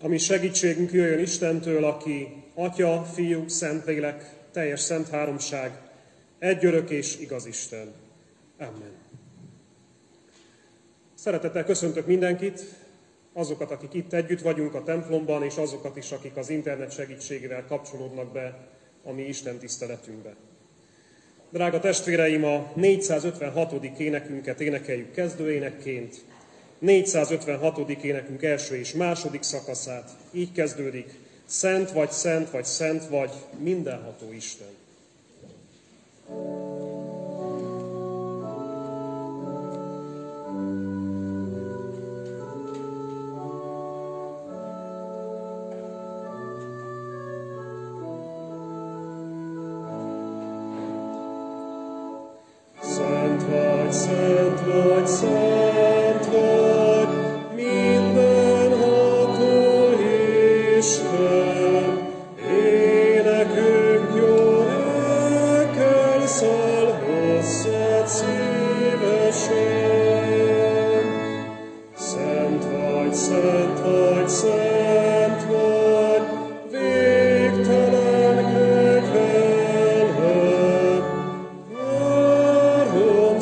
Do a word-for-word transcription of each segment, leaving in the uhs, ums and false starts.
Ami segítségünk jöjjön Istentől, aki Atya, Fiú, Szentlélek, teljes szent háromság, egy örök és igaz Isten. Amen. Szeretettel köszöntök mindenkit, azokat, akik itt együtt vagyunk a templomban, és azokat is, akik az internet segítségével kapcsolódnak be a mi Isten tiszteletünkbe. Drága testvéreim, a négyszázötvenhatodik énekünket énekeljük kezdőénekként. négyszázötvenhatodik énekünk első és második szakaszát. Így kezdődik: Szent vagy, szent vagy, szent vagy, mindenható Isten. Szent vagy, szent vagy, szent vagy, mindenható Isten. Énekünk jó lelkkel száll hozzád szívesen. Szent vagy, szent vagy, szent vagy, végtelen kegyelmed. Három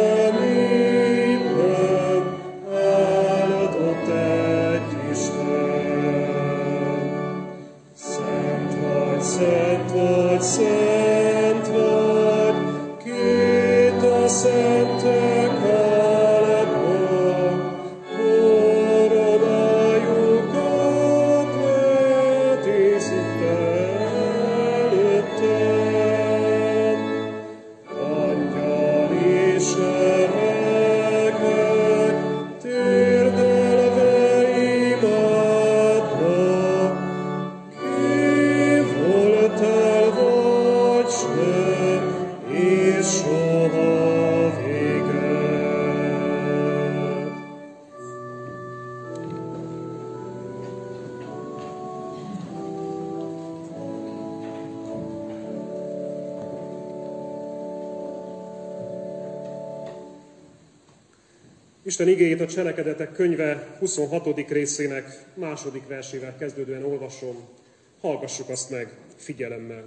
szemében áldott egy Isten. Szent vagy, szent vagy, szent vagy, két a szentek álma, koronájukat vetízik előttem. Angyal és erekek térdelve imádnak, ki voltál vagy s nem, és soha véged. Isten igéjét a Cselekedetek könyve huszonhatodik részének második versével kezdődően olvasom. Hallgassuk azt meg figyelemmel.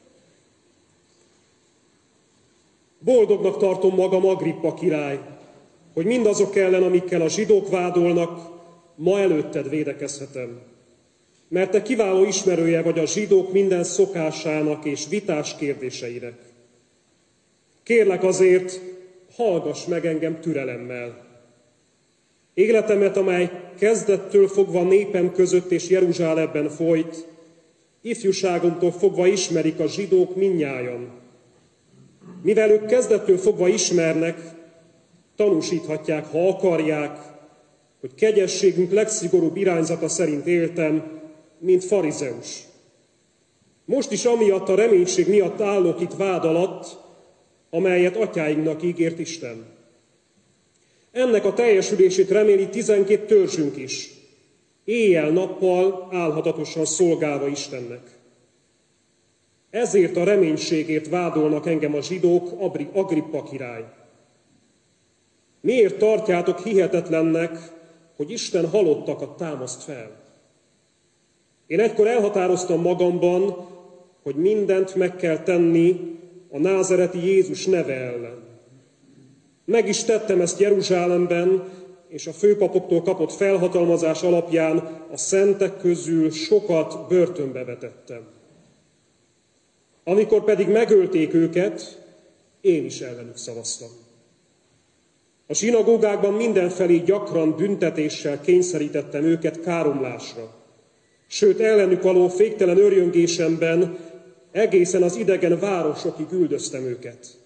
Boldognak tartom magam, Agrippa király, hogy mindazok ellen, amikkel a zsidók vádolnak, ma előtted védekezhetem. Mert te kiváló ismerője vagy a zsidók minden szokásának és vitás kérdéseinek. Kérlek azért, hallgass meg engem türelemmel. Életemet, amely kezdettől fogva népem között és Jeruzsálemben folyt, ifjúságomtól fogva ismerik a zsidók mindnyájan. Mivel ők kezdettől fogva ismernek, tanúsíthatják, ha akarják, hogy kegyességünk legszigorúbb irányzata szerint éltem, mint farizeus. Most is amiatt a reménység miatt állok itt vád alatt, amelyet atyáinknak ígért Isten. Ennek a teljesülését reméli tizenkét törzsünk is, éjjel-nappal álhatatosan szolgálva Istennek. Ezért a reménységért vádolnak engem a zsidók, Agrippa király. Miért tartjátok hihetetlennek, hogy Isten halottakat támaszt fel? Én egykor elhatároztam magamban, hogy mindent meg kell tenni a názereti Jézus neve ellen. Meg is tettem ezt Jeruzsálemben, és a főpapoktól kapott felhatalmazás alapján a szentek közül sokat börtönbe vetettem. Amikor pedig megölték őket, én is ellenük szavaztam. A zsinagógákban mindenfelé gyakran büntetéssel kényszerítettem őket káromlásra, sőt ellenük való féktelen örjöngésemben egészen az idegen városokig üldöztem őket.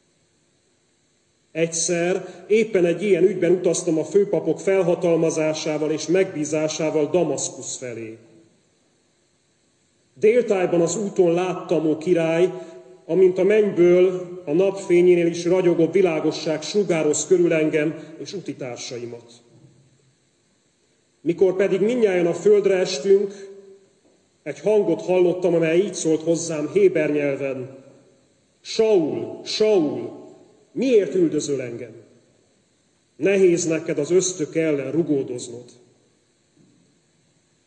Egyszer éppen egy ilyen ügyben utaztam a főpapok felhatalmazásával és megbízásával Damaszkusz felé. Déltájban az úton láttam, ó király, amint a mennyből a napfényénél is ragyogó világosság sugároz körül engem és utitársaimat. Mikor pedig mindnyájan a földre estünk, egy hangot hallottam, amely így szólt hozzám héber nyelven: Saul, Saul, miért üldözöl engem? Nehéz neked az ösztök ellen rugódoznod.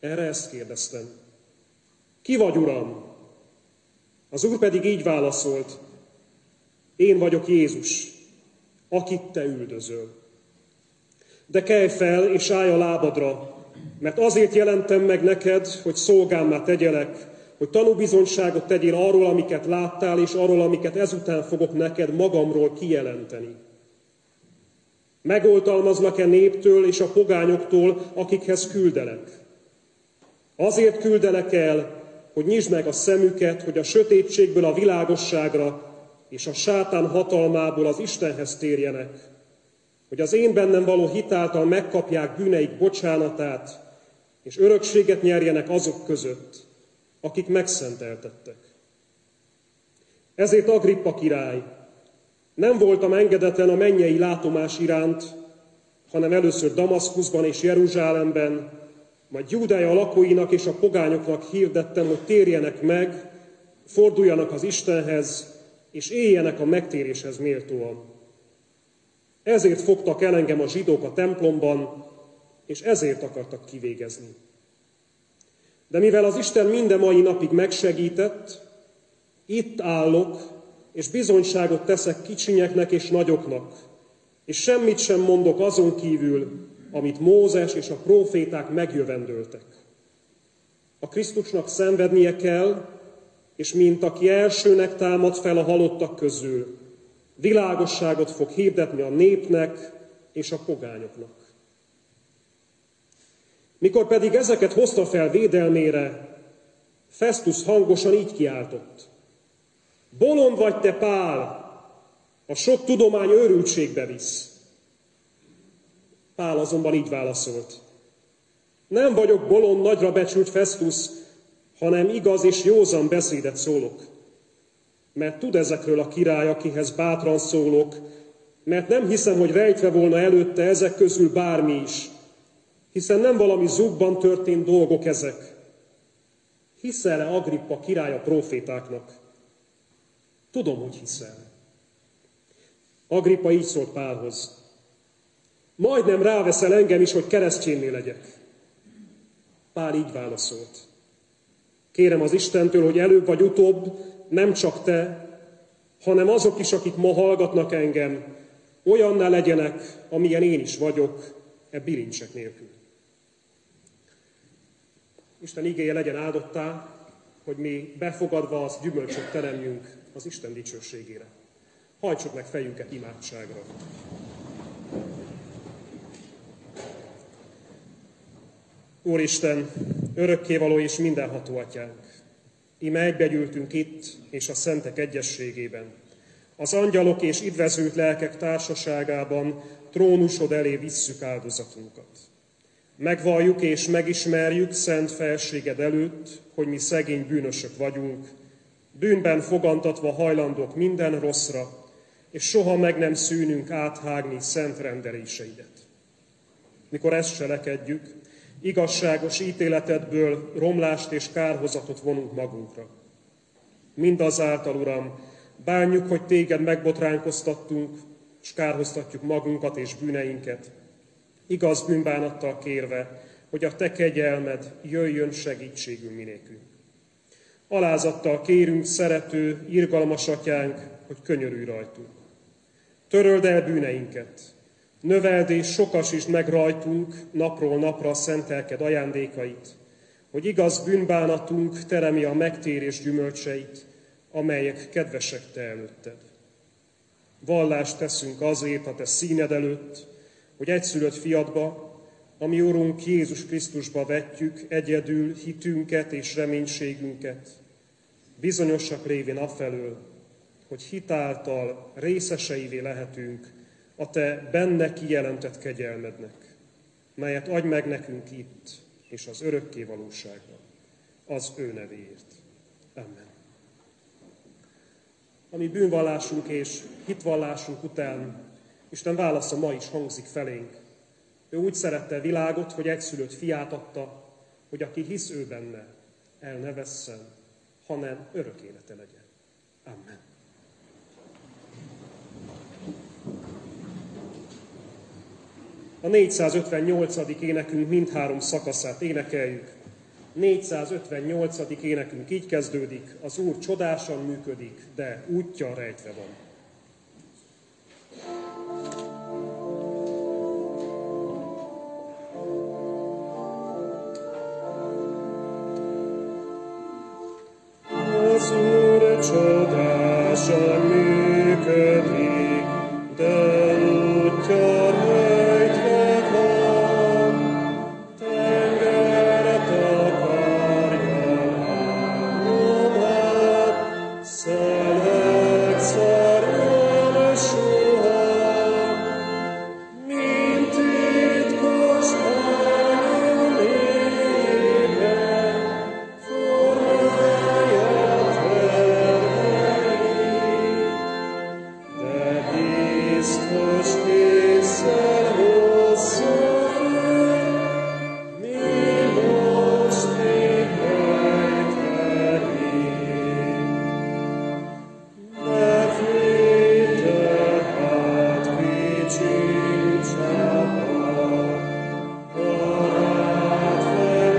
Erre ezt kérdeztem. Ki vagy, Uram? Az Úr pedig így válaszolt, én vagyok Jézus, akit te üldözöl. De kelj fel, és állj a lábadra, mert azért jelentem meg neked, hogy szolgámmá tegyelek, hogy tanúbizonyságot tegyél arról, amiket láttál, és arról, amiket ezután fogok neked magamról kijelenteni. Megoltalmaznak-e néptől és a pogányoktól, akikhez küldelek? Azért küldelek el, hogy nyisd meg a szemüket, hogy a sötétségből a világosságra és a sátán hatalmából az Istenhez térjenek, hogy az én bennem való hitáltal megkapják bűneik bocsánatát, és örökséget nyerjenek azok között, akik megszenteltettek. Ezért Agrippa király, nem voltam engedetlen a mennyei látomás iránt, hanem először Damaszkuszban és Jeruzsálemben, majd Júdea lakóinak és a pogányoknak hirdettem, hogy térjenek meg, forduljanak az Istenhez, és éljenek a megtéréshez méltóan. Ezért fogtak el engem a zsidók a templomban, és ezért akartak kivégezni. De mivel az Isten minden mai napig megsegített, itt állok, és bizonyságot teszek kicsinyeknek és nagyoknak, és semmit sem mondok azon kívül, amit Mózes és a próféták megjövendöltek. A Krisztusnak szenvednie kell, és mint aki elsőnek támad fel a halottak közül, világosságot fog hirdetni a népnek és a pogányoknak. Mikor pedig ezeket hozta fel védelmére, Festus hangosan így kiáltott. Bolond vagy te, Pál, a sok tudomány őrültségbe visz. Pál azonban így válaszolt. Nem vagyok bolond, nagyra becsült Festus, hanem igaz és józan beszédet szólok. Mert tud ezekről a király, akihez bátran szólok, mert nem hiszem, hogy rejtve volna előtte ezek közül bármi is, hiszen nem valami zugban történt dolgok ezek. Hiszel-e Agrippa király a prófétáknak? Tudom, hogy hiszel. Agrippa így szólt Pálhoz. Majdnem ráveszel engem is, hogy keresztjénné legyek. Pál így válaszolt. Kérem az Istentől, hogy előbb vagy utóbb nem csak te, hanem azok is, akik ma hallgatnak engem, olyanná legyenek, amilyen én is vagyok, e bilincsek nélkül. Isten igéje legyen áldottá, hogy mi befogadva az gyümölcsöt teremjünk az Isten dicsőségére. Hajtsuk meg fejünket imádságra. Úristen, örökkévaló és mindenható Atyánk, íme egybegyűltünk itt és a szentek egyességében, az angyalok és idvezült lelkek társaságában trónusod elé visszük áldozatunkat. Megvalljuk és megismerjük szent felséged előtt, hogy mi szegény bűnösök vagyunk, bűnben fogantatva hajlandók minden rosszra, és soha meg nem szűnünk áthágni szent rendeléseidet. Mikor ezt cselekedjük, igazságos ítéletedből romlást és kárhozatot vonunk magunkra. Mindazáltal, Uram, bánjuk, hogy téged megbotránkoztattunk, és kárhoztatjuk magunkat és bűneinket, igaz bűnbánattal kérve, hogy a te kegyelmed jöjjön segítségül minékünk. Alázattal kérünk, szerető, irgalmas Atyánk, hogy könyörülj rajtunk. Töröld el bűneinket, növeld és sokasítsd meg rajtunk napról napra szentelked ajándékait, hogy igaz bűnbánatunk teremi a megtérés gyümölcseit, amelyek kedvesek te előtted. Vallást teszünk azért a te színed előtt, hogy egyszülött fiadba, ami Urunk Jézus Krisztusba vetjük egyedül hitünket és reménységünket, bizonyosak lévén afelől, hogy hitáltal részeseivé lehetünk a te benne kijelentett kegyelmednek, melyet adj meg nekünk itt és az örökké valóságban, az ő nevéért. Amen. Ami bűnvallásunk és hitvallásunk után Isten válasza ma is hangzik felénk. Ő úgy szerette a világot, hogy egyszülött fiát adta, hogy aki hisz ő benne, el ne vesszen, hanem örök élete legyen. Amen. A négyszázötvennyolcadik énekünk mindhárom szakaszát énekeljük. négyszázötvennyolcadik énekünk így kezdődik: az Úr csodásan működik, de útja rejtve van. Az Úr csodásan működik, de útja rejtve van. Tengeret akarja át, szelek szárnyal soha, mint titkos hányú mélyben formája terveit, de biztos készen hozzá fel, mi most még rejtvedik. Ne félj tehát, kicsiny csapat, barát fel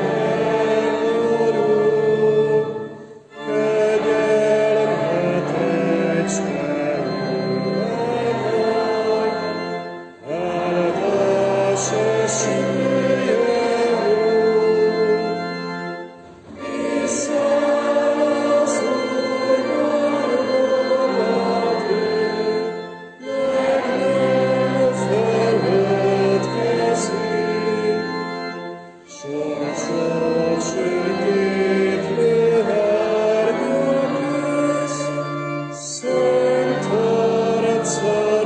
megborul, kegyelmet egysterülnek majd, áldás esélye úr. Hiszen az Úr rólad vél, meg nem feledkezik. Sorsod sötétlő árnyakész, szent arca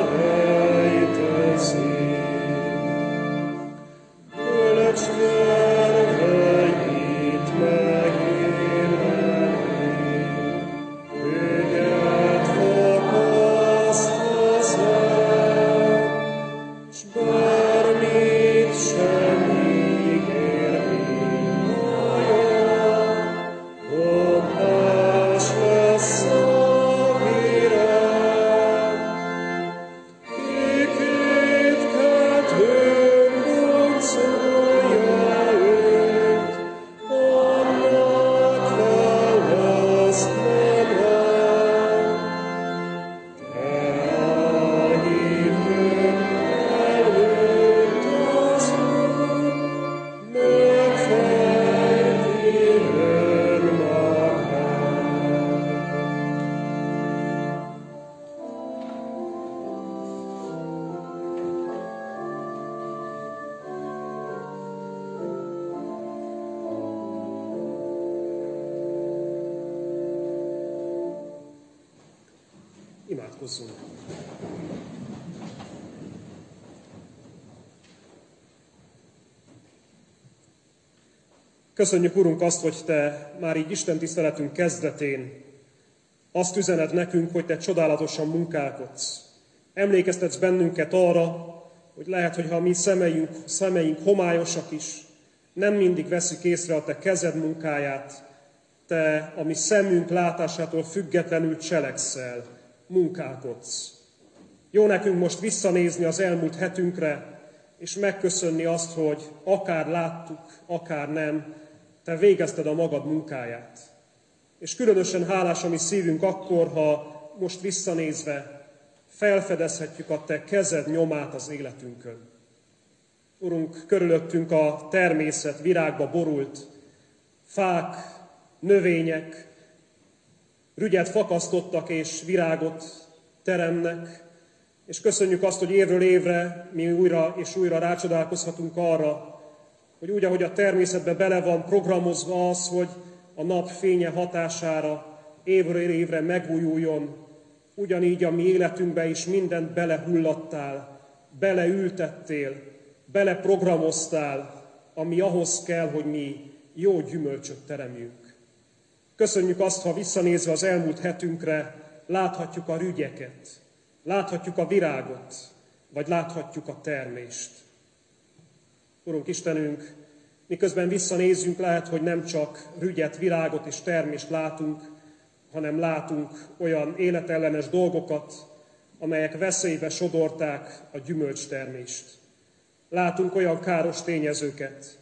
rejtezik. Bölcs terveit megélheti, ügyet fakaszthasz-e, s bármit sem ígér minnyája, hoppás lesz a virág. Ki kétkedőn boncolja őt, annak választva már. Te a hívők előtt az Úr megfejti önmagát. Imádkozzunk! Köszönjük, Urunk, azt, hogy Te már így Isten tiszteletünk kezdetén azt üzened nekünk, hogy Te csodálatosan munkálkodsz. Emlékeztetsz bennünket arra, hogy lehet, hogy ha a mi szemeink, szemeink homályosak is, nem mindig veszük észre a Te kezed munkáját, Te a mi szemünk látásától függetlenül cselekszel, munkálkodsz. Jó nekünk most visszanézni az elmúlt hetünkre, és megköszönni azt, hogy akár láttuk, akár nem, Te végezted a magad munkáját. És különösen hálás a mi szívünk akkor, ha most visszanézve felfedezhetjük a Te kezed nyomát az életünkön. Urunk, körülöttünk a természet virágba borult, fák, növények, rügyet fakasztottak és virágot teremnek, és köszönjük azt, hogy évről évre mi újra és újra rácsodálkozhatunk arra, hogy úgy, ahogy a természetbe bele van programozva az, hogy a nap fénye hatására évről évre megújuljon, ugyanígy a mi életünkbe is mindent belehullattál, beleültettél, beleprogramoztál, ami ahhoz kell, hogy mi jó gyümölcsöt teremjünk. Köszönjük azt, ha visszanézve az elmúlt hetünkre láthatjuk a rügyeket, láthatjuk a virágot, vagy láthatjuk a termést. Urunk Istenünk, miközben visszanézzünk, lehet, hogy nem csak rügyet, virágot és termést látunk, hanem látunk olyan életellenes dolgokat, amelyek veszélybe sodorták a gyümölcstermést. Látunk olyan káros tényezőket,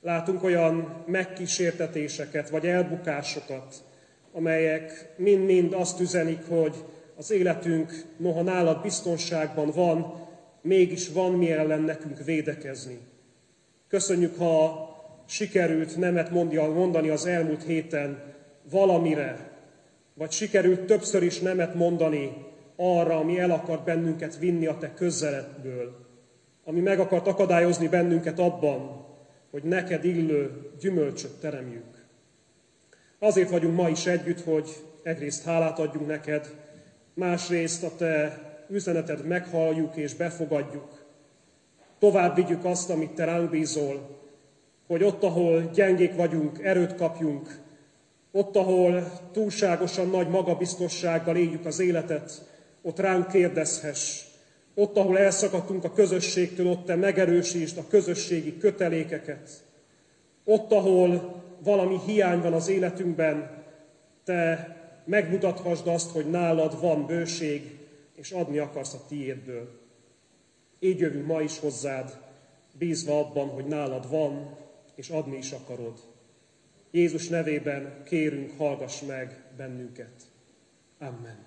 Látunk olyan megkísértetéseket, vagy elbukásokat, amelyek mind-mind azt üzenik, hogy az életünk, noha nálad biztonságban van, mégis van mi ellen nekünk védekezni. Köszönjük, ha sikerült nemet mondani az elmúlt héten valamire, vagy sikerült többször is nemet mondani arra, ami el akart bennünket vinni a te közeledből, ami meg akart akadályozni bennünket abban, hogy neked illő gyümölcsöt teremjünk. Azért vagyunk ma is együtt, hogy egyrészt hálát adjunk neked, másrészt a te üzeneted meghalljuk és befogadjuk. Tovább vigyük azt, amit te ránk bízol, hogy ott, ahol gyengék vagyunk, erőt kapjunk, ott, ahol túlságosan nagy magabiztossággal éljük az életet, ott ránk kérdezhess. Ott, ahol elszakadtunk a közösségtől, ott te megerősítsd a közösségi kötelékeket. Ott, ahol valami hiány van az életünkben, te megmutathasd azt, hogy nálad van bőség, és adni akarsz a tiédből. Így jövünk ma is hozzád, bízva abban, hogy nálad van, és adni is akarod. Jézus nevében kérünk, hallgass meg bennünket. Amen.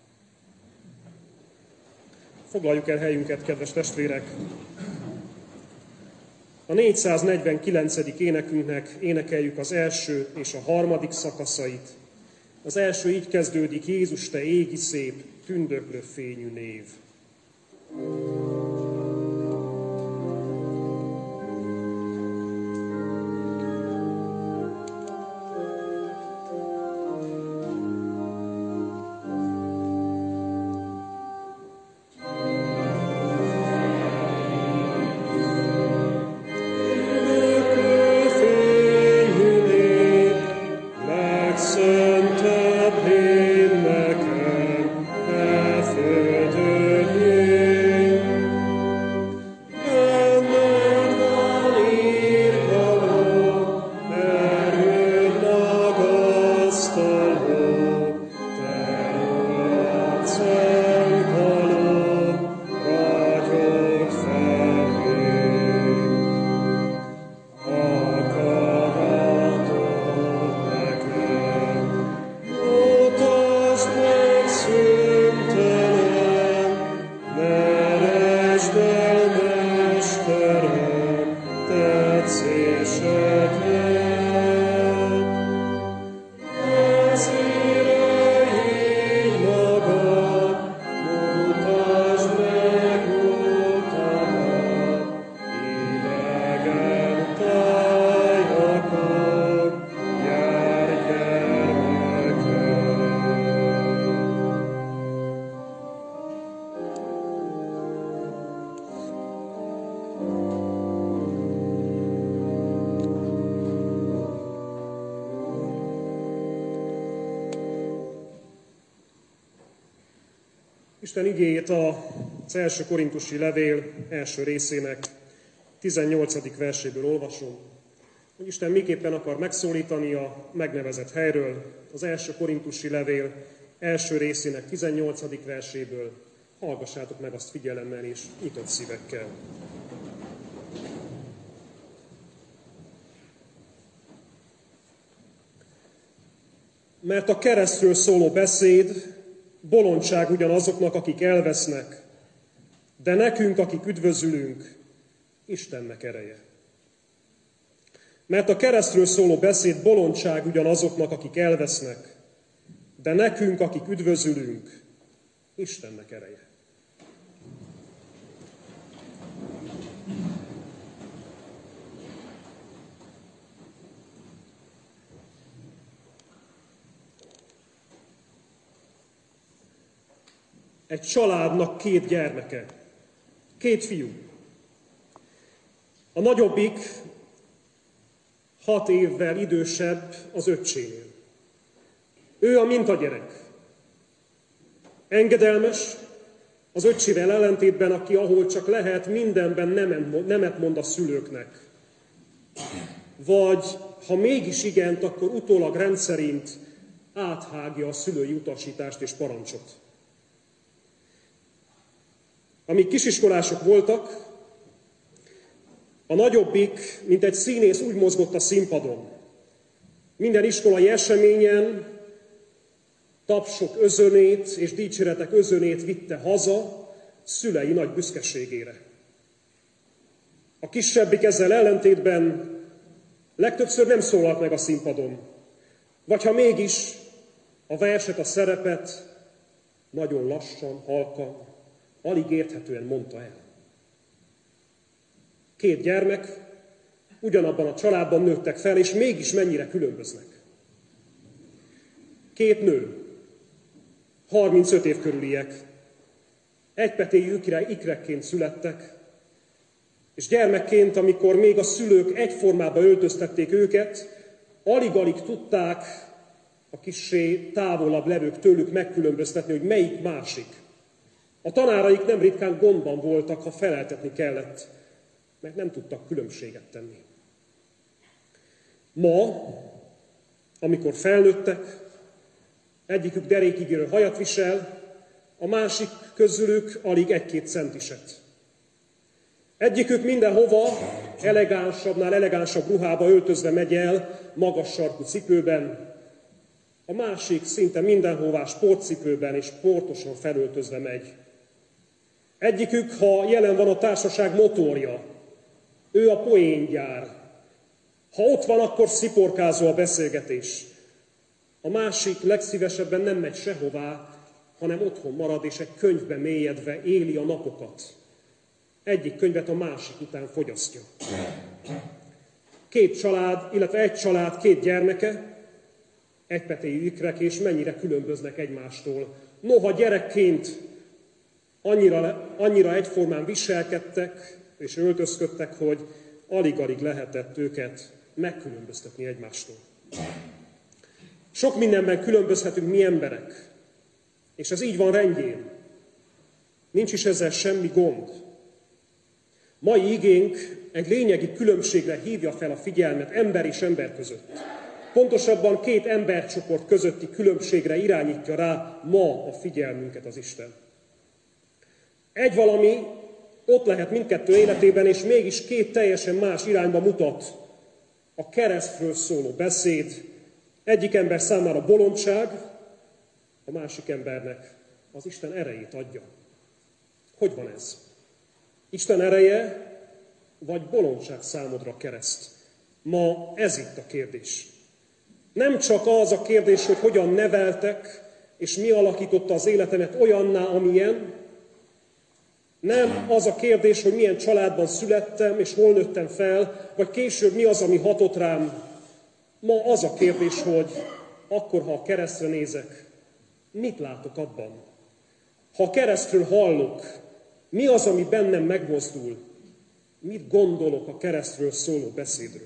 Foglaljuk el helyünket, kedves testvérek! A négyszáznegyvenkilencedik énekünknek énekeljük az első és a harmadik szakaszait. Az első így kezdődik: Jézus, te égi szép, tündöklő fényű név. Isten igéjét az első korintusi levél első részének tizennyolcadik verséből olvasom, hogy Isten miképpen akar megszólítani a megnevezett helyről. Az első korintusi levél első részének tizennyolcadik verséből hallgassátok meg azt figyelemmel és nyitott szívekkel. Mert a keresztről szóló beszéd bolondság ugyanazoknak, akik elvesznek, de nekünk, akik üdvözülünk, Istennek ereje. Mert a keresztről szóló beszéd bolondság ugyanazoknak, akik elvesznek, de nekünk, akik üdvözülünk, Istennek ereje. Egy családnak két gyermeke, két fiú. A nagyobbik hat évvel idősebb az öccsénél. Ő a mintagyerek. Engedelmes, az öccsével ellentétben, aki ahol csak lehet, mindenben nemet mond a szülőknek. Vagy ha mégis igent, akkor utólag rendszerint áthágja a szülői utasítást és parancsot. Amíg kisiskolások voltak, A nagyobbik, mint egy színész, úgy mozgott a színpadon. Minden iskolai eseményen tapsok özönét és dicséretek özönét vitte haza szülei nagy büszkeségére. A kisebbik ezzel ellentétben legtöbbször nem szólalt meg a színpadon, vagy ha mégis, a verset, a szerepet nagyon lassan, halkan, alig érthetően mondta el. Két gyermek ugyanabban a családban nőttek fel, és mégis mennyire különböznek. Két nő, harmincöt év körüliek, egypetéjű ikrekként születtek, és gyermekként, amikor még a szülők egyformába öltöztették őket, alig-alig tudták a kissé távolabb levők tőlük megkülönböztetni, hogy melyik másik. A tanáraik nem ritkán gondban voltak, ha feleltetni kellett, mert nem tudtak különbséget tenni. Ma, amikor felnőttek, egyikük derékig érő hajat visel, a másik közülük alig egy-két centiset. Egyikük mindenhova elegánsabbnál elegánsabb ruhába öltözve megy el, magas sarkú cipőben, a másik szinte mindenhová sportcipőben és sportosan felöltözve megy. Egyikük, ha jelen van a társaság motorja, ő a poéngyár. Ha ott van, akkor sziporkázó a beszélgetés. A másik legszívesebben nem megy sehová, hanem otthon marad és egy könyvbe mélyedve éli a napokat. Egyik könyvet a másik után fogyasztja. Két család, illetve egy család, két gyermeke, egypetéjű ikrek, és mennyire különböznek egymástól. Noha gyerekként annyira, annyira egyformán viselkedtek és öltözködtek, hogy alig-alig lehetett őket megkülönböztetni egymástól. Sok mindenben különbözhetünk mi emberek, és ez így van rendjén. Nincs is ezzel semmi gond. Mai igénk egy lényegi különbségre hívja fel a figyelmet ember és ember között. Pontosabban két embercsoport közötti különbségre irányítja rá ma a figyelmünket az Isten. Egy valami ott lehet mindkettő életében, és mégis két teljesen más irányba mutat. A keresztről szóló beszéd egyik ember számára bolondság, a másik embernek az Isten erejét adja. Hogy van ez? Isten ereje, vagy bolondság számodra kereszt? Ma ez itt a kérdés. Nem csak az a kérdés, hogy hogyan neveltek, és mi alakította az életemet olyanná, amilyen. Nem az a kérdés, hogy milyen családban születtem, és hol nőttem fel, vagy később mi az, ami hatott rám. Ma az a kérdés, hogy akkor, ha a keresztre nézek, mit látok abban? Ha a keresztről hallok, mi az, ami bennem megmozdul? Mit gondolok a keresztről szóló beszédről?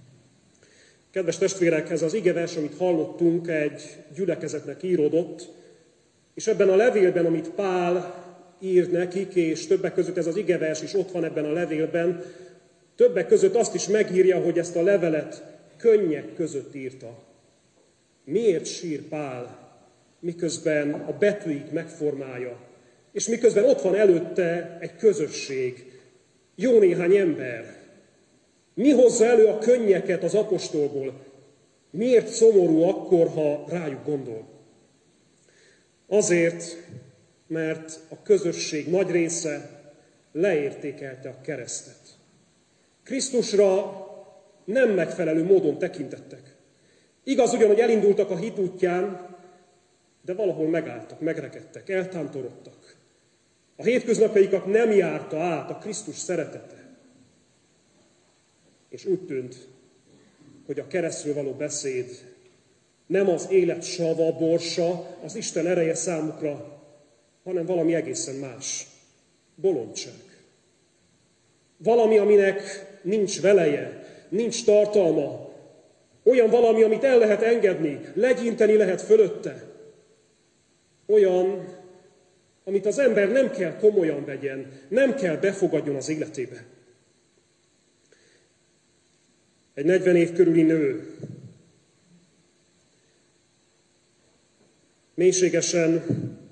Kedves testvérek, ez az igevers, amit hallottunk, egy gyülekezetnek íródott, és ebben a levélben, amit Pál ír nekik, és többek között ez az igevers is ott van ebben a levélben, többek között azt is megírja, hogy ezt a levelet könnyek között írta. Miért sír Pál, miközben a betűit megformálja, és miközben ott van előtte egy közösség, jó néhány ember? Mi hozza elő a könnyeket az apostolból? Miért szomorú akkor, ha rájuk gondol? Azért, mert a közösség nagy része leértékelte a keresztet. Krisztusra nem megfelelő módon tekintettek. Igaz ugyan, hogy elindultak a hit útján, de valahol megálltak, megrekedtek, eltántorodtak. A hétköznapjaikat nem járta át a Krisztus szeretete. És úgy tűnt, hogy a keresztről való beszéd nem az élet sava, borsa, az Isten ereje számukra, hanem valami egészen más. Bolondság. Valami, aminek nincs veleje, nincs tartalma. Olyan valami, amit el lehet engedni, legyinteni lehet fölötte. Olyan, amit az ember nem kell komolyan vegyen, nem kell befogadjon az életébe. Egy negyven év körüli nő mélységesen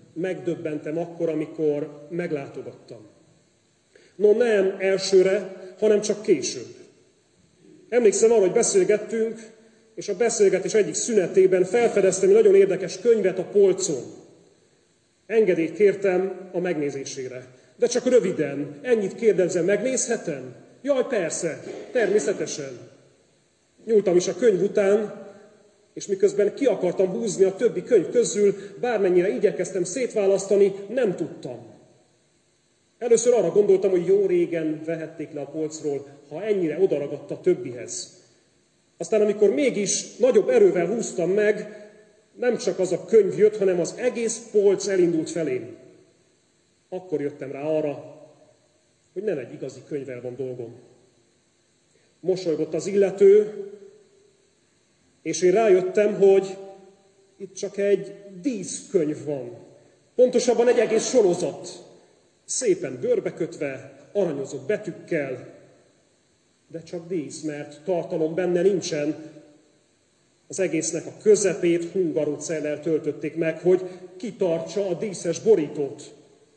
megdöbbentem akkor, amikor meglátogattam. No nem elsőre, hanem csak később. Emlékszem arra, hogy beszélgettünk, és a beszélgetés egyik szünetében felfedeztem egy nagyon érdekes könyvet a polcon. Engedélyt kértem a megnézésére. De csak röviden, ennyit kérdezem, megnézhetem? Jaj, persze, természetesen. Nyúltam is a könyv után, és miközben ki akartam húzni a többi könyv közül, bármennyire igyekeztem szétválasztani, nem tudtam. Először arra gondoltam, hogy jó régen vehették le a polcról, ha ennyire odaragadt a többihez. Aztán amikor mégis nagyobb erővel húztam meg, nem csak az a könyv jött, hanem az egész polc elindult felém. Akkor jöttem rá arra, hogy nem egy igazi könyvvel van dolgom. Mosolygott az illető, és én rájöttem, hogy itt csak egy díszkönyv van. Pontosabban egy egész sorozat. Szépen görbekötve, aranyozott betűkkel, de csak dísz, mert tartalom benne nincsen. Az egésznek a közepét hungarocellel töltötték meg, hogy kitartsa a díszes borítót.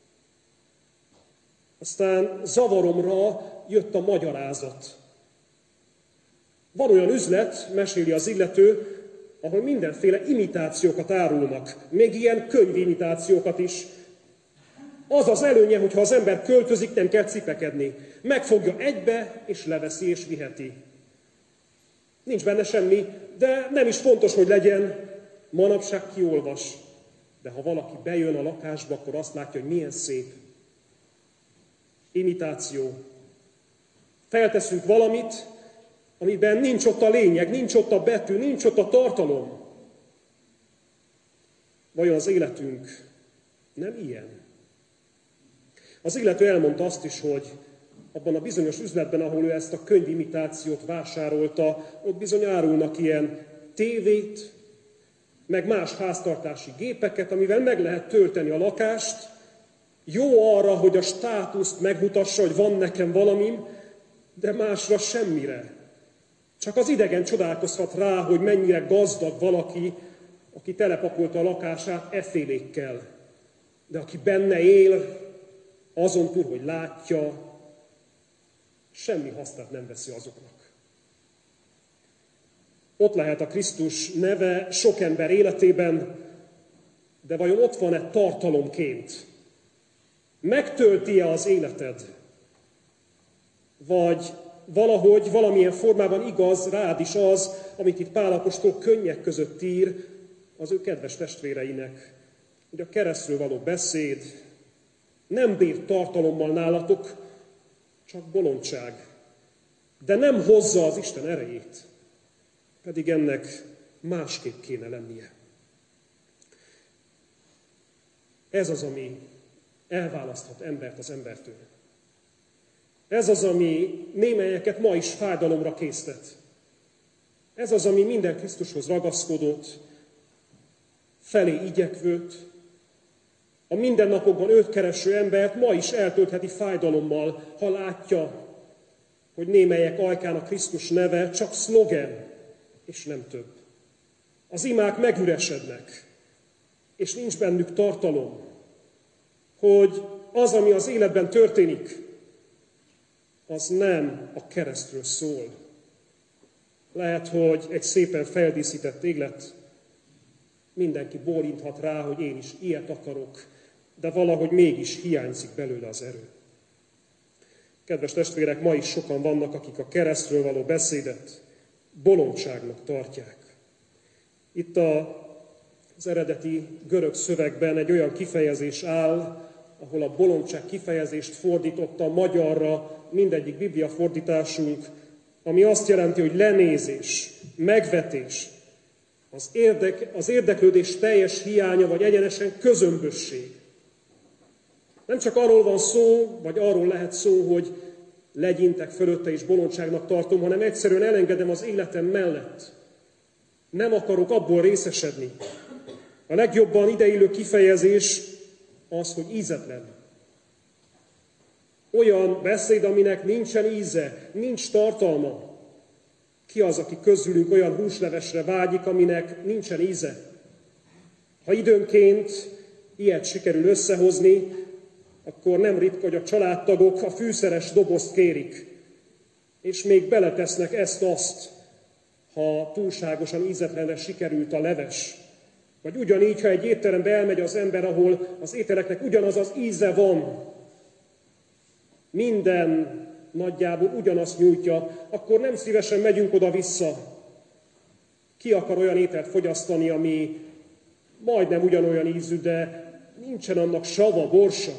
Aztán zavaromra jött a magyarázat. Van olyan üzlet, meséli az illető, ahol mindenféle imitációkat árulnak, még ilyen könyvimitációkat is. Az az előnye, hogyha az ember költözik, nem kell cipekedni. Megfogja egybe, és leveszi, és viheti. Nincs benne semmi, de nem is fontos, hogy legyen. Manapság kiolvas. De ha valaki bejön a lakásba, akkor azt látja, hogy milyen szép. Imitáció. Felteszünk valamit, amiben nincs ott a lényeg, nincs ott a betű, nincs ott a tartalom. Vajon az életünk nem ilyen? Az illető elmondta azt is, hogy abban a bizonyos üzletben, ahol ő ezt a könyvimitációt vásárolta, ott bizony árulnak ilyen tévét, meg más háztartási gépeket, amivel meg lehet tölteni a lakást. Jó arra, hogy a státuszt megmutassa, hogy van nekem valamim, de másra semmire. Csak az idegen csodálkozhat rá, hogy mennyire gazdag valaki, aki telepakolta a lakását effélékkel. De aki benne él, azon túl, hogy látja, semmi hasznát nem veszi azoknak. Ott lehet a Krisztus neve sok ember életében, de vajon ott van-e tartalomként? Megtölti-e az életed? Vagy valahogy, valamilyen formában igaz rád is az, amit itt Pál apostol könnyek között ír az ő kedves testvéreinek, hogy a keresztről való beszéd nem bír tartalommal nálatok, csak bolondság. De nem hozza az Isten erejét, pedig ennek másképp kéne lennie. Ez az, ami elválaszthat embert az embertől. Ez az, ami némelyeket ma is fájdalomra késztet. Ez az, ami minden Krisztushoz ragaszkodott, felé igyekvőt, a mindennapokban őt kereső embert ma is eltöltheti fájdalommal, ha látja, hogy némelyek ajkán a Krisztus neve csak szlogen, és nem több. Az imák megüresednek, és nincs bennük tartalom, hogy az, ami az életben történik, az nem a keresztről szól. Lehet, hogy egy szépen feldíszített élet, mindenki bólinthat rá, hogy én is ilyet akarok, de valahogy mégis hiányzik belőle az erő. Kedves testvérek, ma is sokan vannak, akik a keresztről való beszédet bolondságnak tartják. Itt a, az eredeti görög szövegben egy olyan kifejezés áll, ahol a bolondság kifejezést fordította magyarra mindegyik Biblia fordításunk, ami azt jelenti, hogy lenézés, megvetés, az, érdek, az érdeklődés teljes hiánya, vagy egyenesen közömbösség. Nem csak arról van szó, vagy arról lehet szó, hogy legyintek fölötte és bolondságnak tartom, hanem egyszerűen elengedem az életem mellett. Nem akarok abból részesedni. A legjobban ideillő kifejezés az, hogy ízetlen. Olyan beszéd, aminek nincsen íze, nincs tartalma. Ki az, aki közülünk olyan húslevesre vágyik, aminek nincsen íze? Ha időnként ilyet sikerül összehozni, akkor nem ritka, hogy a családtagok a fűszeres dobozt kérik. és még beletesznek ezt-azt, ha túlságosan ízetlenre sikerült a leves. Vagy ugyanígy, ha egy étterembe elmegy az ember, ahol az ételeknek ugyanaz az íze van, minden nagyjából ugyanazt nyújtja, akkor nem szívesen megyünk oda-vissza. Ki akar olyan ételt fogyasztani, ami majdnem ugyanolyan ízű, de nincsen annak sava, borsa?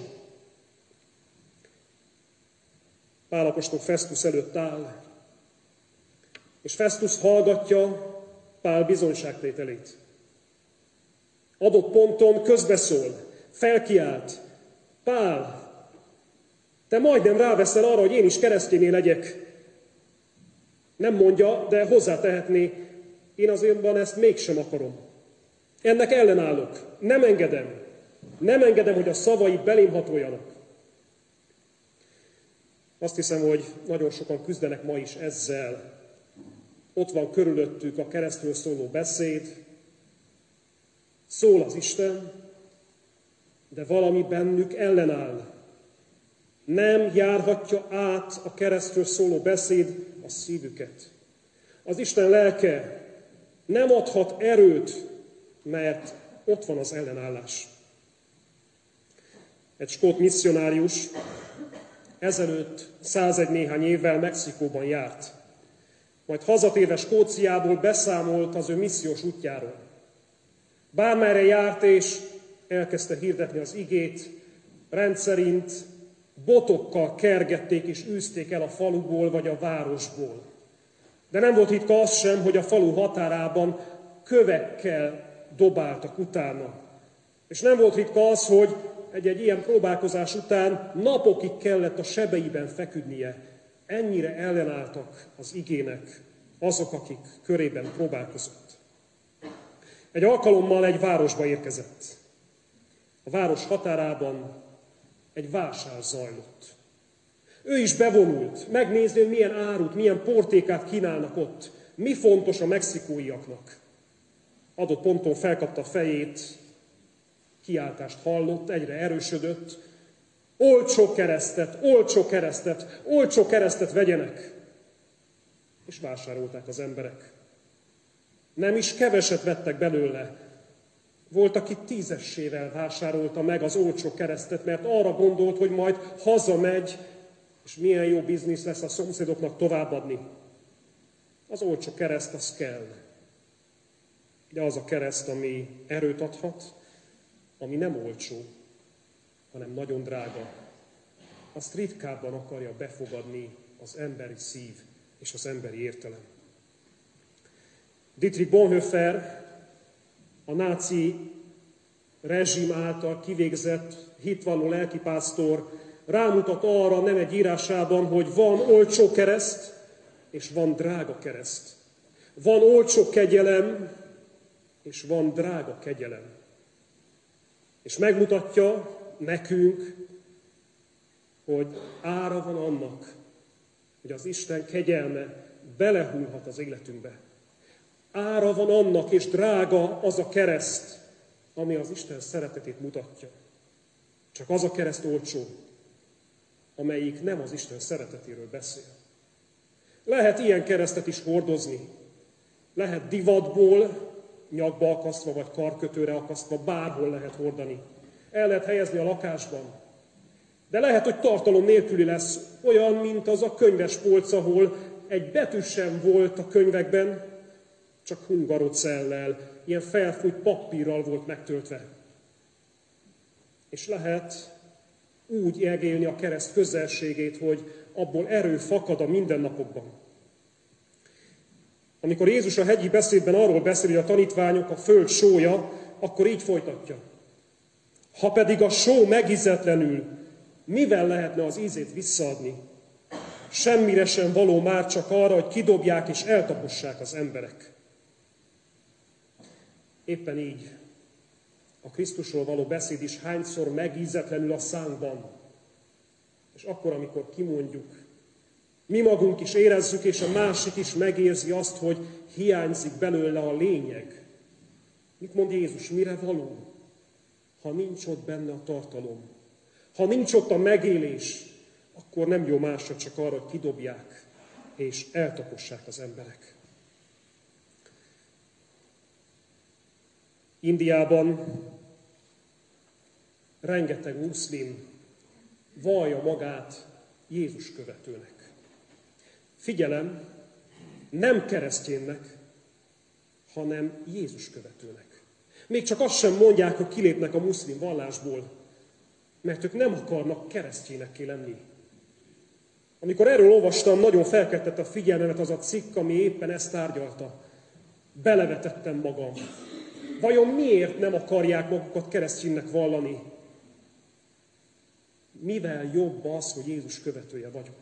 Pál apostol Festus előtt áll, és Festus hallgatja Pál bizonyságtételét. Adott ponton közbeszól, felkiált: Pál, te majdnem ráveszel arra, hogy én is keresztényé legyek. Nem mondja, de hozzátehetné: én azonban ezt mégsem akarom. Ennek ellenállok. Nem engedem. Nem engedem, hogy a szavai belém hatoljanak. Azt hiszem, hogy nagyon sokan küzdenek ma is ezzel. Ott van körülöttük a keresztről szóló beszéd, szól az Isten, de valami bennük ellenáll. Nem járhatja át a keresztről szóló beszéd a szívüket. Az Isten lelke nem adhat erőt, mert ott van az ellenállás. Egy skót misszionárius ezelőtt százegy néhány évvel Mexikóban járt. Majd hazatérve Skóciából beszámolt az ő missziós útjáról. Bármerre járt és elkezdte hirdetni az igét, rendszerint botokkal kergették és űzték el a faluból vagy a városból. De nem volt ritka az sem, hogy a falu határában kövekkel dobáltak utána. És nem volt ritka az, hogy egy-egy ilyen próbálkozás után napokig kellett a sebeiben feküdnie. Ennyire ellenálltak az igének azok, akik körében próbálkozott. Egy alkalommal egy városba érkezett. A város határában egy vásár zajlott. Ő is bevonult, megnézni, hogy milyen árut, milyen portékát kínálnak ott. Mi fontos a mexikóiaknak. Adott ponton felkapta a fejét, kiáltást hallott, egyre erősödött. Olcsó keresztet, olcsó keresztet, olcsó keresztet vegyenek! És vásárolták az emberek. Nem is keveset vettek belőle. Volt, aki tízessével vásárolta meg az olcsó keresztet, mert arra gondolt, hogy majd hazamegy, és milyen jó biznisz lesz a szomszédoknak továbbadni. Az olcsó kereszt, az kell. De az a kereszt, ami erőt adhat, ami nem olcsó, hanem nagyon drága, azt ritkábban akarja befogadni az emberi szív és az emberi értelem. Dietrich Bonhoeffer, a náci rezsim által kivégzett hitvalló lelkipásztor rámutat arra nem egy írásában, hogy van olcsó kereszt, és van drága kereszt. Van olcsó kegyelem, és van drága kegyelem. És megmutatja nekünk, hogy ára van annak, hogy az Isten kegyelme belehullhat az életünkbe. Ára van annak, és drága az a kereszt, ami az Isten szeretetét mutatja. Csak az a kereszt olcsó, amelyik nem az Isten szeretetéről beszél. Lehet ilyen keresztet is hordozni. Lehet divatból, nyakba akasztva, vagy karkötőre akasztva, bárhol lehet hordani. El lehet helyezni a lakásban. De lehet, hogy tartalom nélküli lesz, olyan, mint az a könyvespolc, ahol egy betű sem volt a könyvekben, csak hungarocellel, ilyen felfújt papírral volt megtöltve. És lehet úgy elgélni a kereszt közelségét, hogy abból erő fakad a mindennapokban. Amikor Jézus a hegyi beszédben arról beszél, hogy a tanítványok a föld sója, akkor így folytatja. Ha pedig a só megízetlenül, mivel lehetne az ízét visszaadni? Semmire sem való már, csak arra, hogy kidobják és eltapossák az emberek. Éppen így a Krisztusról való beszéd is hányszor megízetlenül a szánkban. És akkor, amikor kimondjuk, mi magunk is érezzük, és a másik is megérzi azt, hogy hiányzik belőle a lényeg. Mit mond Jézus? Mire való? Ha nincs ott benne a tartalom, ha nincs ott a megélés, akkor nem jó másra, csak arra, hogy kidobják és eltapossák az emberek. Indiában rengeteg muszlim vallja magát Jézus követőnek. Figyelem, nem kereszténynek, hanem Jézus követőnek. Még csak azt sem mondják, hogy kilépnek a muszlim vallásból, mert ők nem akarnak keresztényekké lenni. Amikor erről olvastam, nagyon felkeltett a figyelmemet az a cikk, ami éppen ezt tárgyalta. Belevetettem magam. Vajon miért nem akarják magukat kereszténynek vallani? Mivel jobb az, hogy Jézus követője vagyok?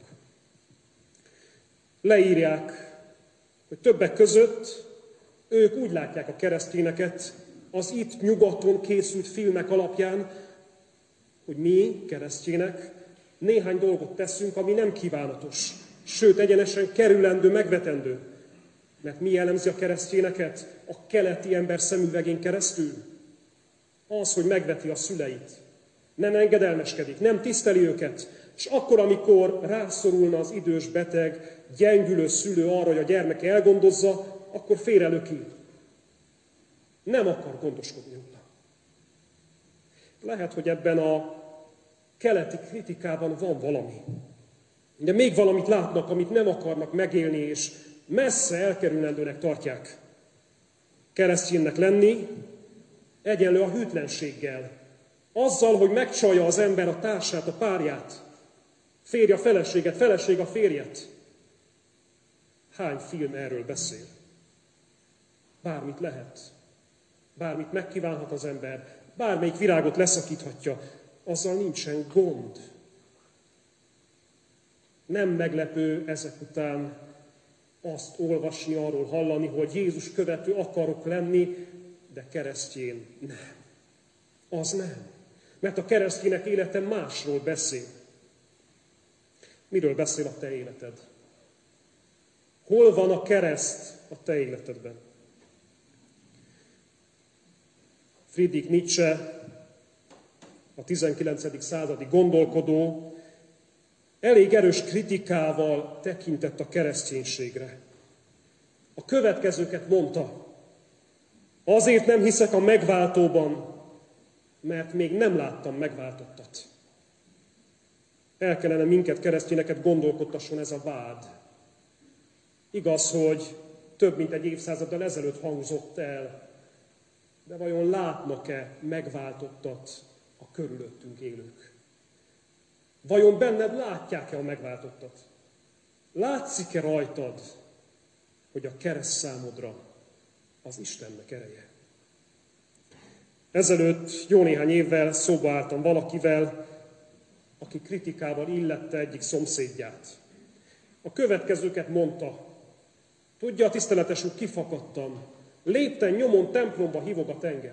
Leírják, hogy többek között ők úgy látják a keresztényeket az itt nyugaton készült filmek alapján, hogy mi, keresztények, néhány dolgot teszünk, ami nem kívánatos, sőt, egyenesen kerülendő, megvetendő. Mert mi jellemzi a keresztényeket a keleti ember szemüvegén keresztül? Az, hogy megveti a szüleit, nem engedelmeskedik, nem tiszteli őket, és akkor, amikor rászorulna az idős, beteg, gyengülő szülő arra, hogy a gyermeke elgondozza, akkor félrelöki. Nem akar gondoskodni róla. Lehet, hogy ebben a keleti kritikában van valami. De még valamit látnak, amit nem akarnak megélni, és messze elkerülendőnek tartják. Kereszténynek lenni egyenlő a hűtlenséggel. Azzal, hogy megcsalja az ember a társát, a párját. Férj a feleséget, feleség a férjet. Hány film erről beszél? Bármit lehet. Bármit megkívánhat az ember. Bármelyik virágot leszakíthatja. Azzal nincsen gond. Nem meglepő ezek után azt olvasni, arról hallani, hogy Jézus követő akarok lenni, de keresztjén nem. Az nem. Mert a keresztjének élete másról beszél. Miről beszél a te életed? Hol van a kereszt a te életedben? Friedrich Nietzsche, a tizenkilencedik századi gondolkodó, elég erős kritikával tekintett a kereszténységre. A következőket mondta: azért nem hiszek a megváltóban, mert még nem láttam megváltottat. El kellene minket, keresztényeket gondolkodtasson ez a vád. Igaz, hogy több mint egy évszázaddal ezelőtt hangzott el, de vajon látnak-e megváltottat a körülöttünk élők? Vajon benned látják-e a megváltottat? Látszik-e rajtad, hogy a kereszt számodra az Istennek ereje? Ezelőtt jó néhány évvel szóba álltam valakivel, aki kritikával illette egyik szomszédját. A következőket mondta: tudja, tiszteletes úr, kifakadtam, lépten nyomon templomba hívogat engem.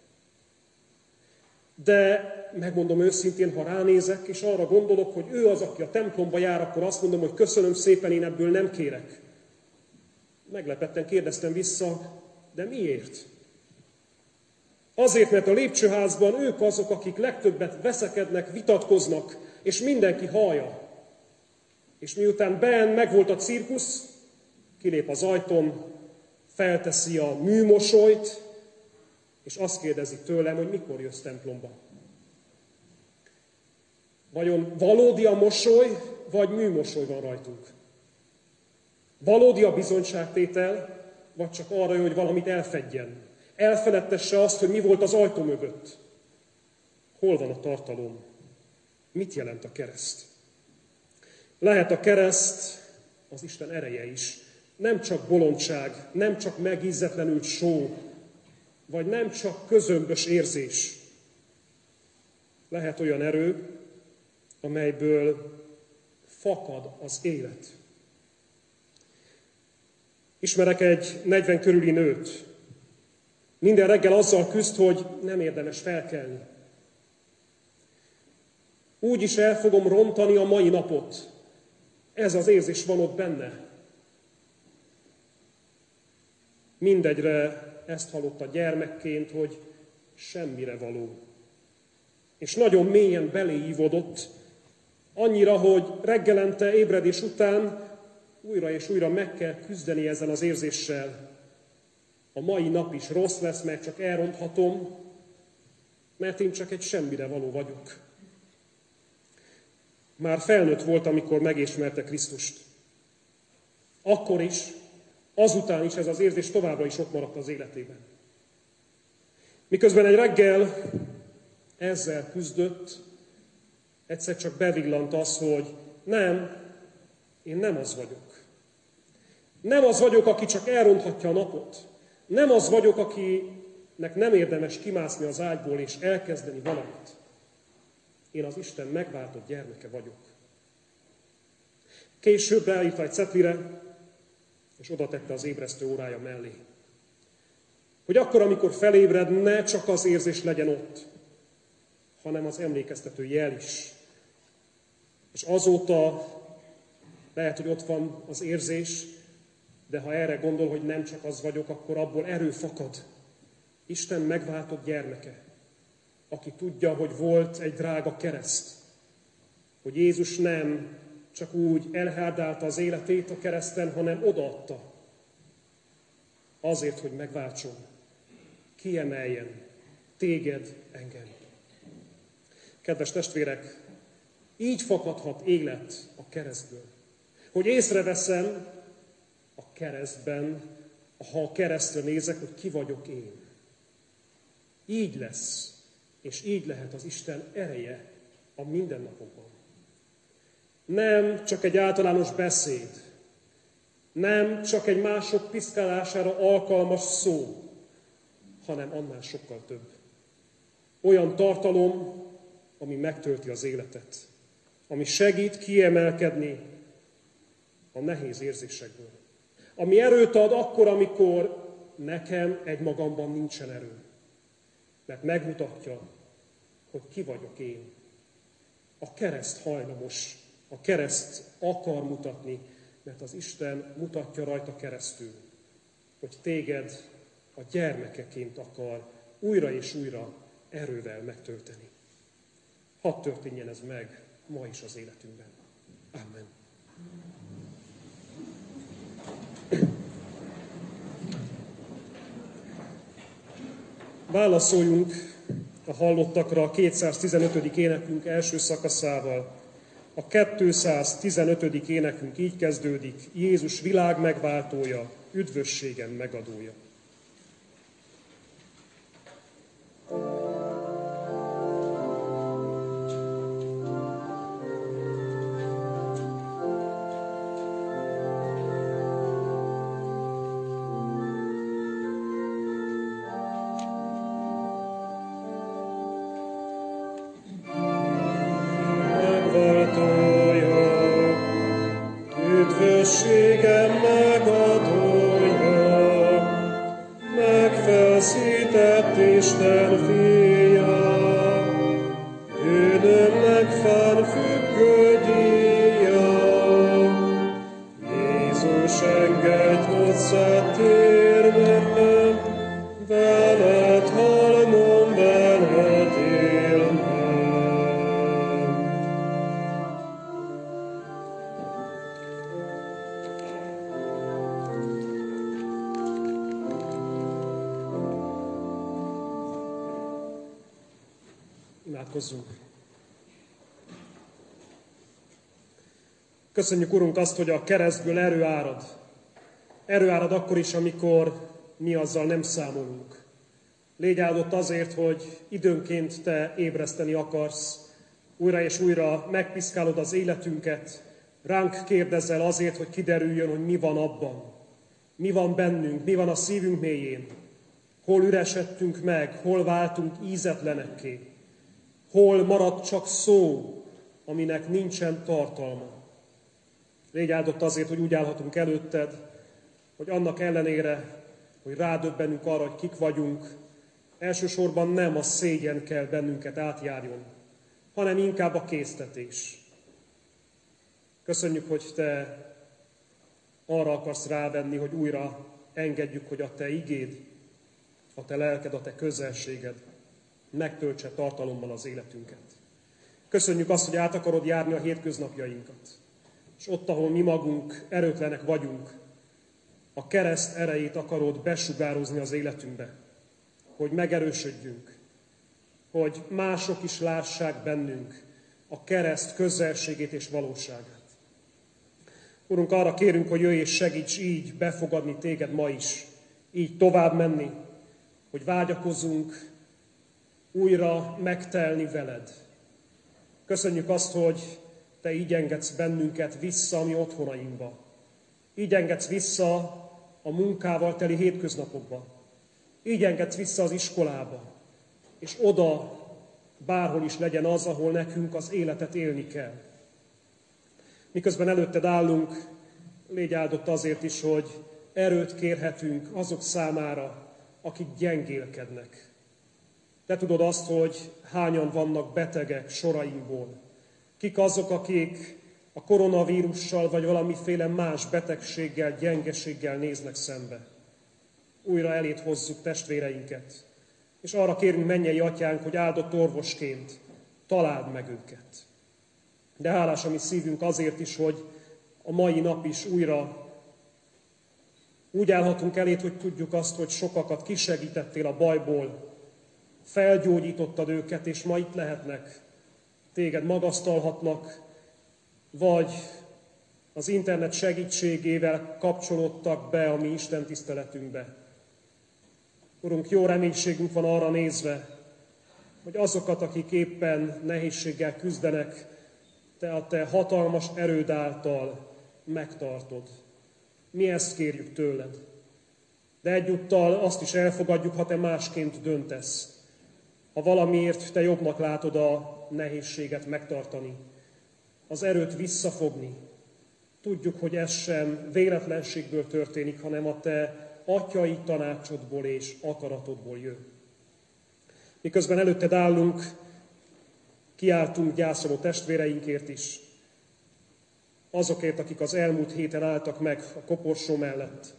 De megmondom őszintén, ha ránézek, és arra gondolok, hogy ő az, aki a templomba jár, akkor azt mondom, hogy köszönöm szépen, én ebből nem kérek. Meglepetten kérdeztem vissza, de miért? Azért, mert a lépcsőházban ők azok, akik legtöbbet veszekednek, vitatkoznak, és mindenki hallja. És miután benn megvolt a cirkusz, kilép az ajtón, felteszi a műmosolyt, és azt kérdezi tőlem, hogy mikor jössz templomba. Vajon valódi a mosoly, vagy műmosoly van rajtunk? Valódi a bizonyságtétel, vagy csak arra, hogy valamit elfedjen? Elfeledtesse azt, hogy mi volt az ajtó mögött? Hol van a tartalom? Mit jelent a kereszt? Lehet a kereszt az Isten ereje is. Nem csak bolondság, nem csak megízzetlenült só, vagy nem csak közömbös érzés. Lehet olyan erő, amelyből fakad az élet. Ismerek egy negyven körüli nőt. Minden reggel azzal küzd, hogy nem érdemes felkelni. Úgy is el fogom rontani a mai napot. Ez az érzés van ott benne. Mindegyre ezt hallotta gyermekként, hogy semmire való. És nagyon mélyen beléívódott, annyira, hogy reggelente ébredés után újra és újra meg kell küzdeni ezzel az érzéssel. A mai nap is rossz lesz, mert csak elronthatom, mert én csak egy semmire való vagyok. Már felnőtt volt, amikor megismerte Krisztust. Akkor is, azután is ez az érzés továbbra is ott maradt az életében. Miközben egy reggel ezzel küzdött, egyszer csak bevillant az, hogy nem, én nem az vagyok. Nem az vagyok, aki csak elronthatja a napot. Nem az vagyok, akinek nem érdemes kimászni az ágyból és elkezdeni valamit. Én az Isten megváltott gyermeke vagyok. Később beírta egy cetlire, és oda tette az ébresztő órája mellé. Hogy akkor, amikor felébred, ne csak az érzés legyen ott, hanem az emlékeztető jel is. És azóta lehet, hogy ott van az érzés, de ha erre gondol, hogy nem csak az vagyok, akkor abból erő fakad. Isten megváltott gyermeke, aki tudja, hogy volt egy drága kereszt, hogy Jézus nem csak úgy elhárdálta az életét a kereszten, hanem odaadta. Azért, hogy megváltson, kiemeljen téged, engem. Kedves testvérek, így fakadhat élet a keresztből. Hogy észreveszem a keresztben, ha a keresztre nézek, hogy ki vagyok én. Így lesz, és így lehet az Isten ereje a mindennapokban. Nem csak egy általános beszéd, nem csak egy mások piszkálására alkalmas szó, hanem annál sokkal több. Olyan tartalom, ami megtölti az életet, ami segít kiemelkedni a nehéz érzésekből. Ami erőt ad akkor, amikor nekem egymagamban nincsen erő. Mert megmutatja, hogy ki vagyok én. A kereszt hajlamos, a kereszt akar mutatni, mert az Isten mutatja rajta keresztül, hogy téged a gyermekeként akar újra és újra erővel megtölteni. Hadd történjen ez meg ma is az életünkben. Amen. Válaszoljunk a hallottakra a kétszáztizenötödik énekünk első szakaszával. A kétszáztizenötödik énekünk így kezdődik: Jézus világ megváltója, üdvösségem megadója. Imádkozzunk. Köszönjük, Urunk, azt, hogy a keresztből erő árad. Erő árad akkor is, amikor mi azzal nem számolunk. Légy áldott azért, hogy időnként Te ébreszteni akarsz, újra és újra megpiszkálod az életünket, ránk kérdezel azért, hogy kiderüljön, hogy mi van abban. Mi van bennünk, mi van a szívünk mélyén. Hol üresedtünk meg, hol váltunk ízetlenekké. Hol maradt csak szó, aminek nincsen tartalma. Légy áldott azért, hogy úgy állhatunk előtted, hogy annak ellenére, hogy rádöbbenünk arra, hogy kik vagyunk, elsősorban nem a szégyen kell bennünket átjárjon, hanem inkább a késztetés. Köszönjük, hogy Te arra akarsz rávenni, hogy újra engedjük, hogy a Te igéd, a Te lelked, a Te közelséged megtöltse tartalommal az életünket. Köszönjük azt, hogy át akarod járni a hétköznapjainkat. és ott, ahol mi magunk erőtlenek vagyunk, a kereszt erejét akarod besugározni az életünkbe, hogy megerősödjünk, hogy mások is lássák bennünk a kereszt közelségét és valóságát. Urunk, arra kérünk, hogy jöjj és segíts így befogadni téged ma is, így tovább menni, hogy vágyakozunk újra megtelni veled. Köszönjük azt, hogy te így engedsz bennünket vissza a mi otthonainkba. Így engedsz vissza a munkával teli hétköznapokba. Így engedsz vissza az iskolába. És oda, bárhol is legyen az, ahol nekünk az életet élni kell. Miközben előtted állunk, légy áldott azért is, hogy erőt kérhetünk azok számára, akik gyengélkednek. Te tudod azt, hogy hányan vannak betegek sorainkból. Kik azok, akik a koronavírussal vagy valamiféle más betegséggel, gyengeséggel néznek szembe. Újra eléd hozzuk testvéreinket. És arra kérünk, mennyei atyánk, hogy áldott orvosként találd meg őket. De hálás a mi szívünk azért is, hogy a mai nap is újra úgy állhatunk eléd, hogy tudjuk azt, hogy sokakat kisegítettél a bajból, felgyógyítottad őket, és ma itt lehetnek, téged magasztalhatnak, vagy az internet segítségével kapcsolódtak be a mi Isten tiszteletünkbe. Urunk, jó reménységünk van arra nézve, hogy azokat, akik éppen nehézséggel küzdenek, te a te hatalmas erőd által megtartod. Mi ezt kérjük tőled. De egyúttal azt is elfogadjuk, ha te másként döntesz. Ha valamiért te jobbnak látod a nehézséget megtartani, az erőt visszafogni. Tudjuk, hogy ez sem véletlenségből történik, hanem a te atyai tanácsodból és akaratodból jön. Miközben előtted állunk, kiáltunk gyászoló testvéreinkért is, azokért, akik az elmúlt héten álltak meg a koporsó mellett,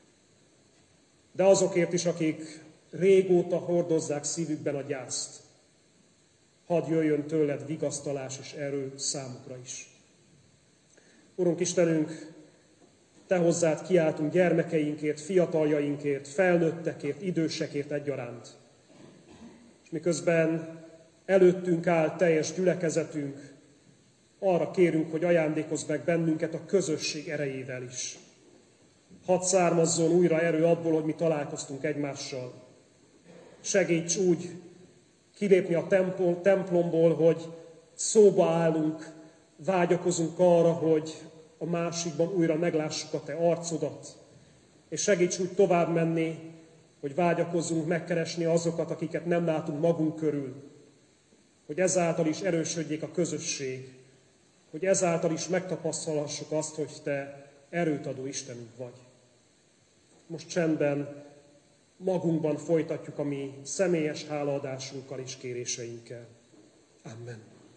de azokért is, akik régóta hordozzák szívükben a gyászt. Hadd jöjjön tőled vigasztalás és erő számukra is. Urunk Istenünk, te hozzád kiáltunk gyermekeinkért, fiataljainkért, felnőttekért, idősekért egyaránt. És miközben előttünk áll teljes gyülekezetünk, arra kérünk, hogy ajándékozz meg bennünket a közösség erejével is. Hadd származzon újra erő abból, hogy mi találkoztunk egymással. Segíts úgy kilépni a templomból, hogy szóba állunk, vágyakozunk arra, hogy a másikban újra meglássuk a te arcodat. És segíts úgy tovább menni, hogy vágyakozzunk megkeresni azokat, akiket nem látunk magunk körül. Hogy ezáltal is erősödjék a közösség. Hogy ezáltal is megtapasztalhassuk azt, hogy te erőt adó Istenünk vagy. Most csendben magunkban folytatjuk a mi személyes hálaadásunkkal és kéréseinkkel. Amen.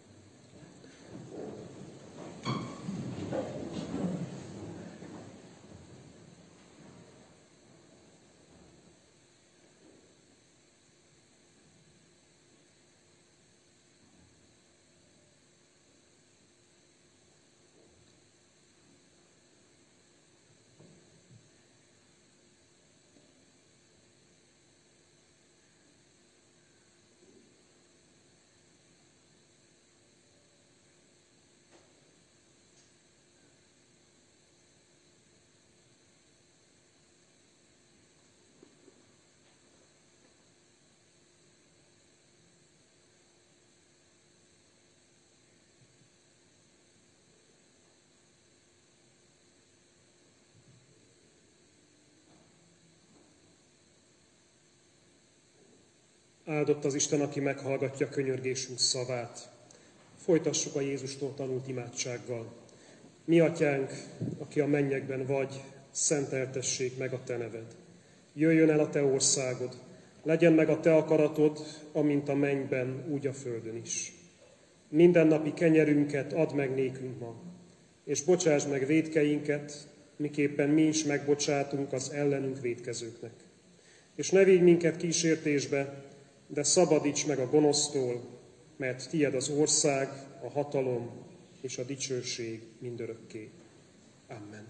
Áldott az Isten, aki meghallgatja könyörgésünk szavát. Folytassuk a Jézustól tanult imádsággal. Mi atyánk, aki a mennyekben vagy, szenteltessék meg a te neved. Jöjjön el a te országod, legyen meg a te akaratod, amint a mennyben, úgy a földön is. Mindennapi kenyerünket add meg nékünk ma, és bocsásd meg vétkeinket, miképpen mi is megbocsátunk az ellenünk vétkezőknek. És ne vigy minket kísértésbe, de szabadíts meg a gonosztól, mert tied az ország, a hatalom és a dicsőség mindörökké. Amen.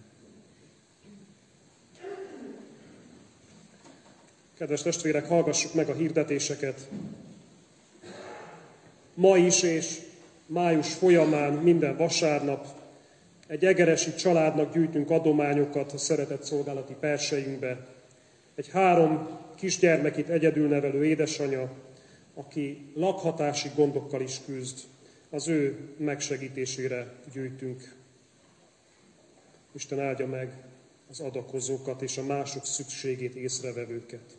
Kedves testvérek, hallgassuk meg a hirdetéseket. Ma is és május folyamán minden vasárnap egy egeresi családnak gyűjtünk adományokat a szeretett szolgálati persejünkbe. Egy három kisgyermekit egyedül nevelő édesanya, aki lakhatási gondokkal is küzd, az ő megsegítésére gyűjtünk. Isten áldja meg az adakozókat és a mások szükségét észrevevőket.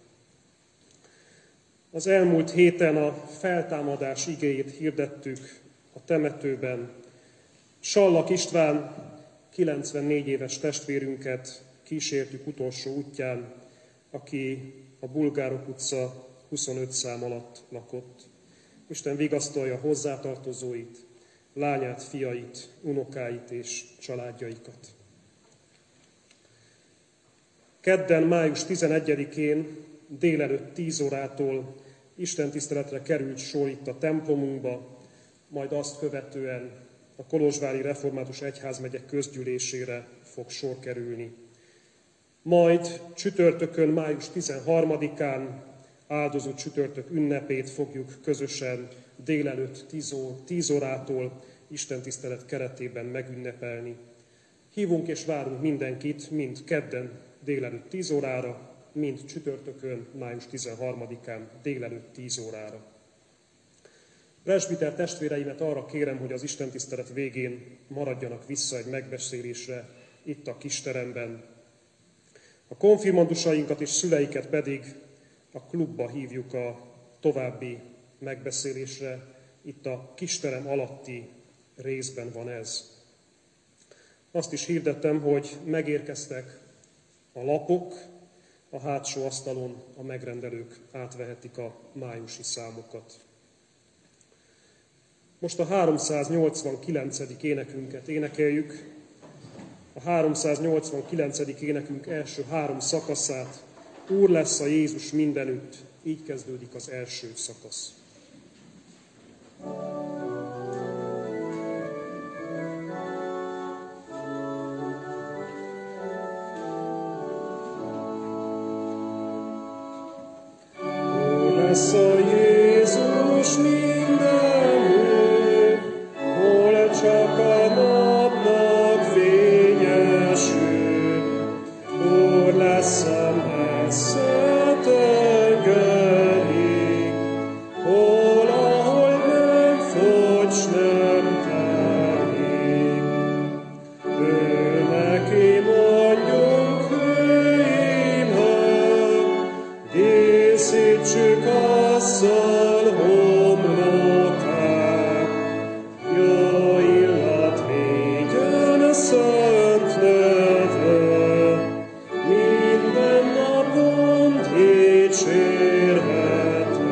Az elmúlt héten a feltámadás igéjét hirdettük a temetőben. Sallak István, kilencvennégy éves testvérünket kísértük utolsó útján, aki a Bulgárok utca huszonöt szám alatt lakott. Isten vigasztalja hozzátartozóit, lányát, fiait, unokáit és családjaikat. Kedden, május tizenegyedikén délelőtt tíz órától istentiszteletre került sor itt a templomunkba, majd azt követően a Kolozsvári Református Egyházmegye közgyűlésére fog sor kerülni. Majd csütörtökön, május tizenharmadikán áldozó csütörtök ünnepét fogjuk közösen délelőtt tíz órától istentisztelet keretében megünnepelni. Hívunk és várunk mindenkit, mind kedden délelőtt tíz órára, mind csütörtökön, május tizenharmadikán délelőtt tíz órára. Presbiter testvéreimet arra kérem, hogy az istentisztelet végén maradjanak vissza egy megbeszélésre itt a kisteremben. A konfirmandusainkat és szüleiket pedig a klubba hívjuk a további megbeszélésre. Itt a kisterem alatti részben van ez. Azt is hirdettem, hogy megérkeztek a lapok, a hátsó asztalon a megrendelők átvehetik a májusi számokat. Most a háromszáznyolcvankilencedik énekünket énekeljük. A háromszáznyolcvankilencedik énekünk első három szakaszát. Úr lesz a Jézus mindenütt. Így kezdődik az első szakasz. Úr lesz a Jézus mindenütt, hol csak a napnak fényesül. Úr lesz a messze tengerig, hol, ahol nem fogy, s nem telik. Ő neki mondjunk hőinek, díszítsük asszal homlokát. Jó illat vigyen szent neve, minden napon dicsérhető.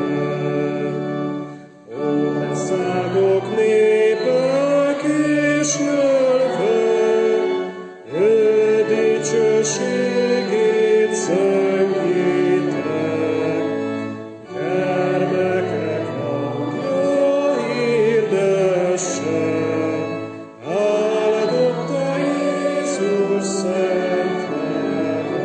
Országok, népek és nyelvek, ő dicsőségét zengítek. Gyermekek hangja hirdesse, áldott a Jézus szent neve.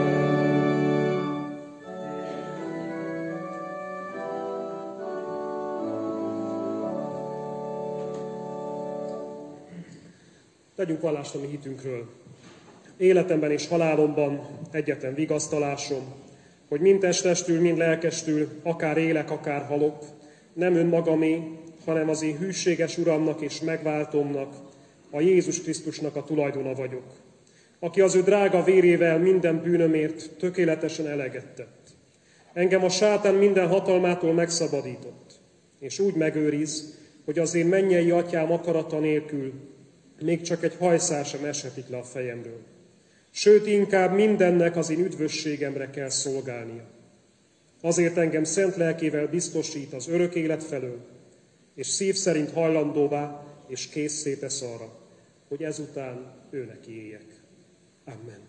Tegyünk vallást a mi hitünkről. Életemben és halálomban egyetlen vigasztalásom, hogy mind testestül, mind lelkestül, akár élek, akár halok, nem önmagamé, hanem az én hűséges Uramnak és megváltomnak, a Jézus Krisztusnak a tulajdona vagyok, aki az ő drága vérével minden bűnömért tökéletesen eleget tett. Engem a sátán minden hatalmától megszabadított, és úgy megőriz, hogy az én mennyei atyám akarata nélkül még csak egy hajszál sem eshetik le a fejemről. Sőt, inkább mindennek az én üdvösségemre kell szolgálnia. Azért engem szent lelkével biztosít az örök élet felől, és szív szerint hajlandóvá és készszé tesz arra, hogy ezután őneki éljek. Amen.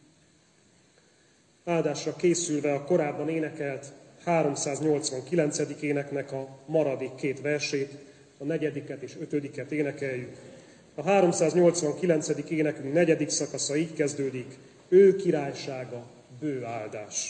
Áldásra készülve a korábban énekelt háromszáznyolcvankilencedik éneknek a maradék két versét, a negyediket és ötödiket énekeljük. A háromszáznyolcvankilencedik énekünk negyedik szakasza így kezdődik: ő királysága, bő áldás.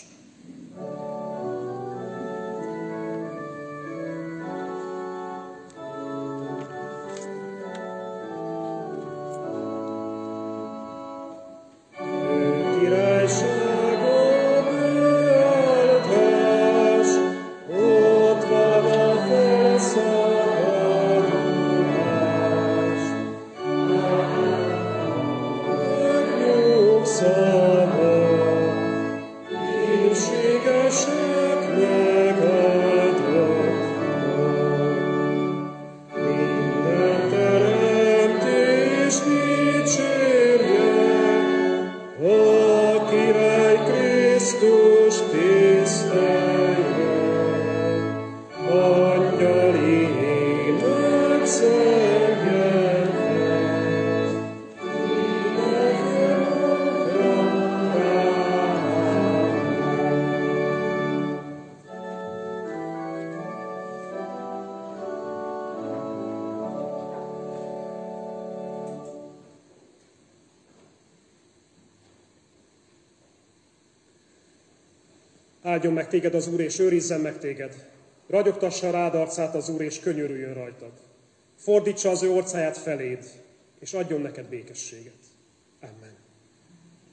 Áldjon meg téged az Úr, és őrizzen meg téged. Ragyogtassa rád arcát az Úr, és könyörüljön rajtad. Fordítsa az ő orcáját feléd, és adjon neked békességet.